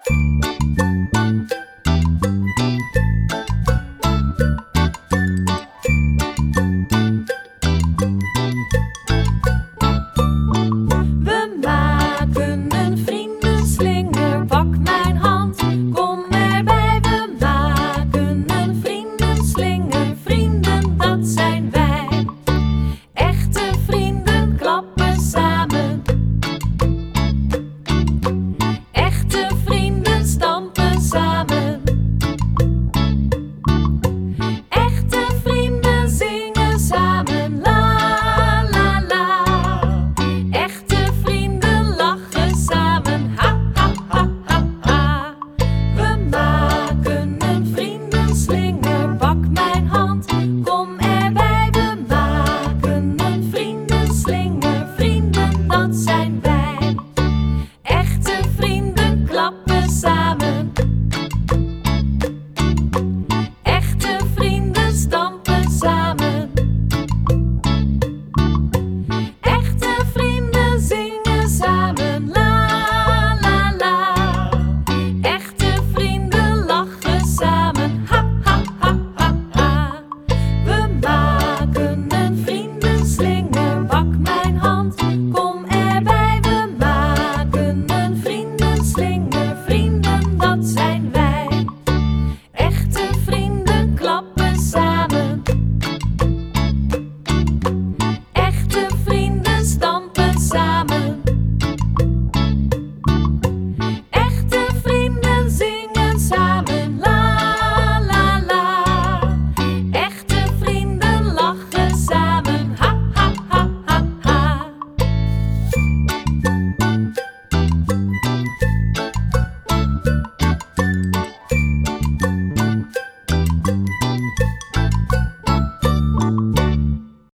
We maken een vriendenslinger, pak mijn hand, kom erbij. We maken een vriendenslinger, vrienden dat zijn wij. Echte vrienden klappen samen, echte vrienden stampen samen. Echte vrienden zingen samen, la la la. Echte vrienden lachen samen, ha ha ha ha ha. We maken een vriendenslinger, pak mijn hand, kom erbij. We maken een vriendenslinger, vrienden dat zijn wij. Echte vrienden klappen samen.